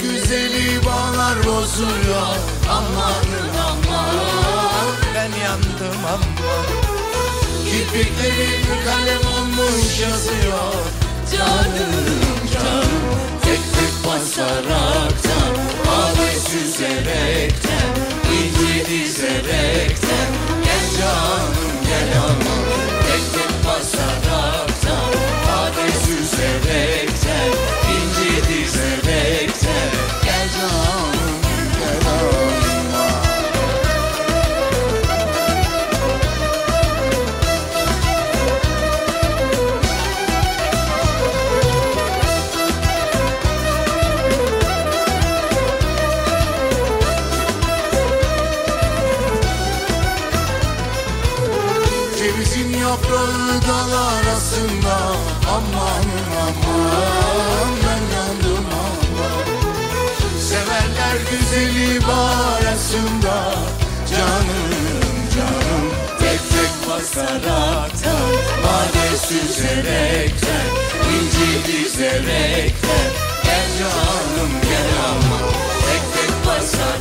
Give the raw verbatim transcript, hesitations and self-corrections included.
güzeli bağlar bozuyor. Amanın aman, Ben yandım aman. kirpiklerim kalem olmuş yazıyor. Canım canım, tek tek basaraktan, ağabey süzerekten, inci dizerekten, gel canım gel aman. Tek tek basaraktan, ağabey süzerekten, inci dizerekten, gel canım gel aman. Cevizin yaprağı dal arasında, amanın aman, ben yandım aman. Severler güzeli bağrasında, canım canım, tek tek basaraktan, bade süzerekten, inci dizerekten, gel canım gel aman. Tek tek basaraktan,